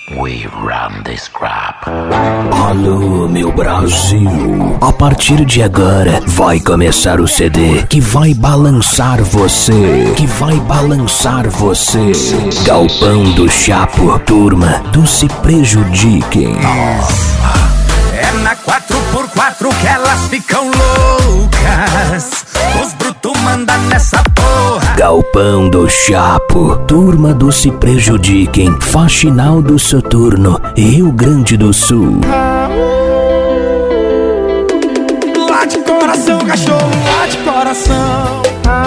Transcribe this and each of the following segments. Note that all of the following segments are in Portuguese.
We run this crap. Alô, meu Brasil. A partir de agora vai começar o CD que vai balançar você. Galpão do Chapo, turma do Se Prejudiquem. É na 4x4 que elas ficam loucas. Os brutos mandam nessa porra. Galpão do Chapo, turma do Se Prejudiquem. Faxinal do Soturno, Rio Grande do Sul. Late coração, cachorro, late coração.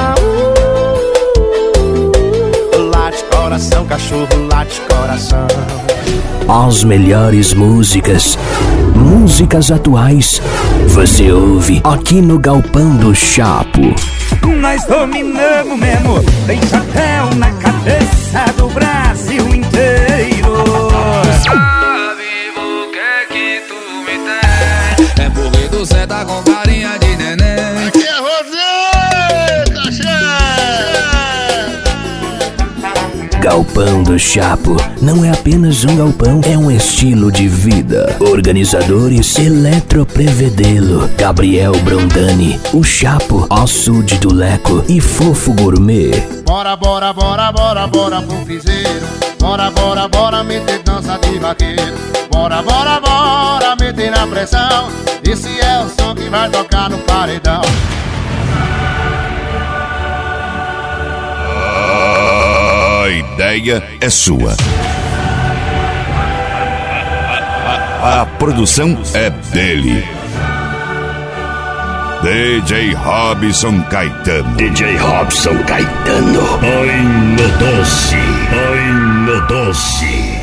Late coração, cachorro, late coração. As melhores músicas atuais, você ouve aqui no Galpão do Chapo. Nós dominamos mesmo, tem chapéu na cabeça do Brasil inteiro. Sabe o que é que tu me tem? É porque tu cê tá com carinha de neném. Aqui é você, cachê! Galpão do Chapo não é apenas um galpão, é um estilo de vida. Organizadores Eletroprevedelo, Gabriel Brondani, o Chapo, Açude do Leco e Fofo Gourmet. Bora, bora, bora, bora, bora pro piseiro. Bora, bora, bora, meter dança de vaqueiro. Bora, bora, bora, meter na pressão. Esse é o som que vai tocar no paredão. A ideia é sua. A produção é dele. DJ Robson Caetano. DJ Robson Caetano. Ai, no doce.